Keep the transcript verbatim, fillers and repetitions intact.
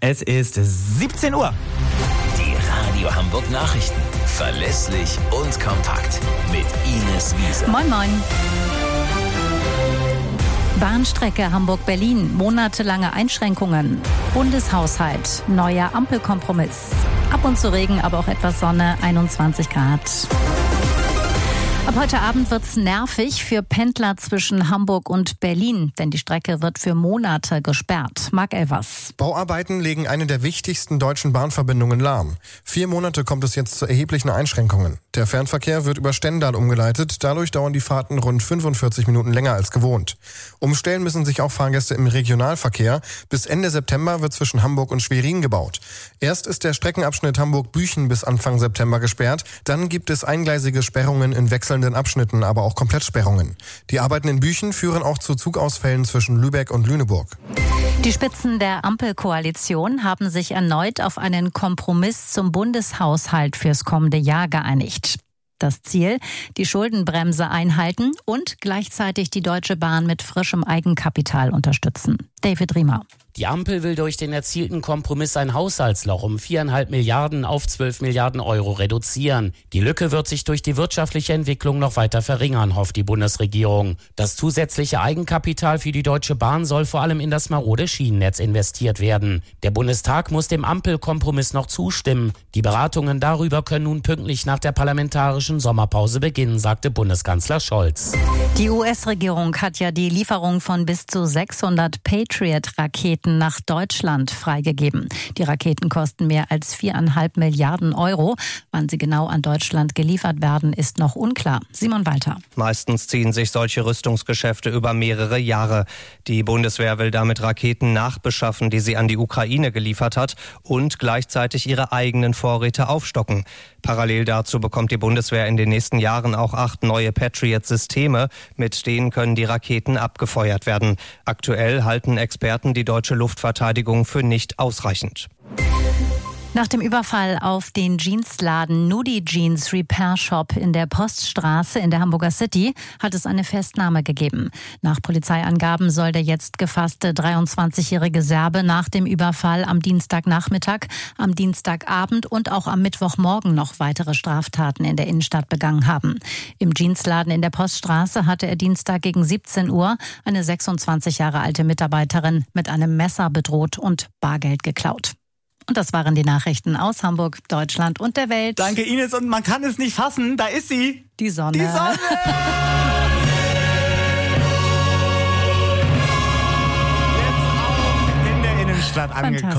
Es ist siebzehn Uhr. Die Radio Hamburg Nachrichten. Verlässlich und kompakt. Mit Ines Wiese. Moin, moin. Bahnstrecke Hamburg-Berlin. Monatelange Einschränkungen. Bundeshaushalt. Neuer Ampelkompromiss. Ab und zu Regen, aber auch etwas Sonne. einundzwanzig Grad. Ab heute Abend wird's nervig für Pendler zwischen Hamburg und Berlin, denn die Strecke wird für Monate gesperrt. Marc Elvers. Bauarbeiten legen eine der wichtigsten deutschen Bahnverbindungen lahm. Vier Monate kommt es jetzt zu erheblichen Einschränkungen. Der Fernverkehr wird über Stendal umgeleitet, dadurch dauern die Fahrten rund fünfundvierzig Minuten länger als gewohnt. Umstellen müssen sich auch Fahrgäste im Regionalverkehr. Bis Ende September wird zwischen Hamburg und Schwerin gebaut. Erst ist der Streckenabschnitt Hamburg-Büchen bis Anfang September gesperrt, dann gibt es eingleisige Sperrungen in wechselnden Abschnitten, aber auch Komplettsperrungen. Die Arbeiten in Büchen führen auch zu Zugausfällen zwischen Lübeck und Lüneburg. Die Spitzen der Ampelkoalition haben sich erneut auf einen Kompromiss zum Bundeshaushalt fürs kommende Jahr geeinigt. Das Ziel, die Schuldenbremse einhalten und gleichzeitig die Deutsche Bahn mit frischem Eigenkapital unterstützen. David Riemer. Die Ampel will durch den erzielten Kompromiss ein Haushaltsloch um viereinhalb Milliarden auf zwölf Milliarden Euro reduzieren. Die Lücke wird sich durch die wirtschaftliche Entwicklung noch weiter verringern, hofft die Bundesregierung. Das zusätzliche Eigenkapital für die Deutsche Bahn soll vor allem in das marode Schienennetz investiert werden. Der Bundestag muss dem Ampelkompromiss noch zustimmen. Die Beratungen darüber können nun pünktlich nach der parlamentarischen Sommerpause beginnen, sagte Bundeskanzler Scholz. Die U S-Regierung hat ja die Lieferung von bis zu sechshundert Patriot-Raketen nach Deutschland freigegeben. Die Raketen kosten mehr als viereinhalb Milliarden Euro. Wann sie genau an Deutschland geliefert werden, ist noch unklar. Simon Walter. Meistens ziehen sich solche Rüstungsgeschäfte über mehrere Jahre. Die Bundeswehr will damit Raketen nachbeschaffen, die sie an die Ukraine geliefert hat, und gleichzeitig ihre eigenen Vorräte aufstocken. Parallel dazu bekommt die Bundeswehr in den nächsten Jahren auch acht neue Patriot-Systeme. Mit denen können die Raketen abgefeuert werden. Aktuell halten Experten die deutsche Luftverteidigung für nicht ausreichend. Nach dem Überfall auf den Jeansladen Nudie Jeans Repair Shop in der Poststraße in der Hamburger City hat es eine Festnahme gegeben. Nach Polizeiangaben soll der jetzt gefasste dreiundzwanzigjährige Serbe nach dem Überfall am Dienstagnachmittag, am Dienstagabend und auch am Mittwochmorgen noch weitere Straftaten in der Innenstadt begangen haben. Im Jeansladen in der Poststraße hatte er Dienstag gegen siebzehn Uhr eine sechsundzwanzig Jahre alte Mitarbeiterin mit einem Messer bedroht und Bargeld geklaut. Und das waren die Nachrichten aus Hamburg, Deutschland und der Welt. Danke, Ines. Und man kann es nicht fassen. Da ist sie. Die Sonne. Die Sonne. Jetzt auch in der Innenstadt angekommen.